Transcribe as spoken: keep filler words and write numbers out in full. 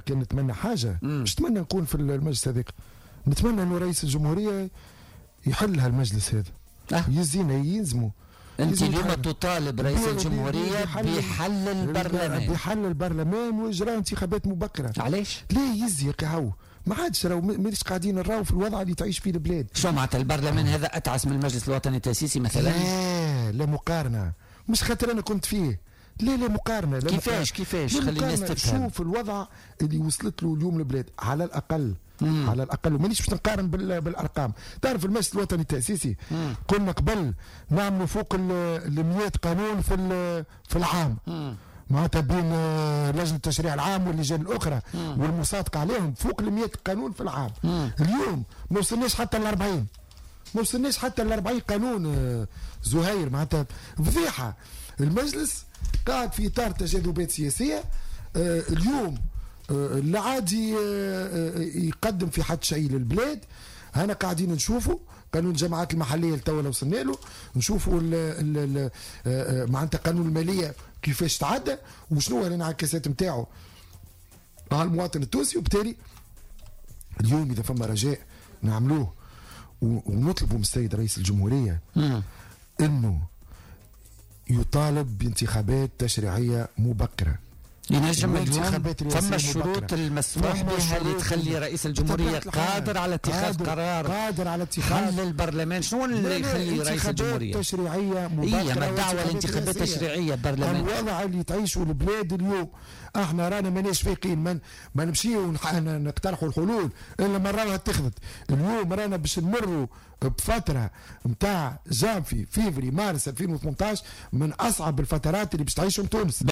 كان نتمنى حاجه، مش نتمنى نكون في المجلس هذاك، نتمنى انه رئيس الجمهوريه يحل هالمجلس هذا. أه. يزينا يلزموا. انت اليوم تطالب رئيس الجمهوريه بحل البرلمان، بحل البرلمان واجراء انتخابات مبكره. علاش؟ ليه يزي هاو ما عادش راهو مانيش قاعدين نراو في الوضع اللي تعيش فيه البلاد. شو معناتها البرلمان هذا اتعس من المجلس الوطني التاسيسي مثلا؟ لا لا مقارنه، مش خاطر انا كنت فيه، لا لا مقارنه. لا كيفاش مقارنة. كيفاش خلي الناس تفهم. شوف الوضع اللي وصلت له اليوم البلاد على الاقل. مم. على الاقل ومانيش باش نقارن بالارقام. تعرف المجلس الوطني التاسيسي قلنا قبل نعملوا فوق ال مئة قانون في في العام. مم. معناتها بين لجنه التشريع العام واللجان الاخرى مم. والمصادقه عليهم فوق ال مئة قانون في العام. مم. اليوم ما وصلناش حتى ل أربعين، ما وصلناش حتى ل أربعين قانون. زهير معناتها فضيحه. المجلس قاعد في اطار تجاذبات سياسيه. اليوم لا عادي يقدم في حد شيء للبلاد. هنا قاعدين نشوفوا قانون الجماعات المحليه اللي توا وصلنا له، نشوفوا معناتها قانون الماليه كيفاش تعدى وشنو الانعكاسات نتاعو على المواطن التونسي. وبالتالي اليوم اذا فما رجاء نعملوه ونطلبوا من السيد رئيس الجمهوريه انه يطالب بانتخابات تشريعيه مبكره. ينجم اليوم ثم الشروط المسموح بها اللي تخلي رئيس الجمهوريه قادر على اتخاذ قرار، قادر على اتخاذ حل البرلمان. شنو اللي يخلي رئيس الجمهوريه تشريعيه مبكره؟ هي ما الدعوه لانتخابات تشريعيه برلمان. الوضع اللي تعيشوا البلاد اليوم احنا رانا ماناش فايقين، ما ما نمشيو نقترحوا الحلول الا ما راها اتخذت. اليوم رانا باش نمروا بفتره نتاع جانفي فيفري مارس ألفين وثمانية عشر من اصعب الفترات اللي باش تعيشهم تونس.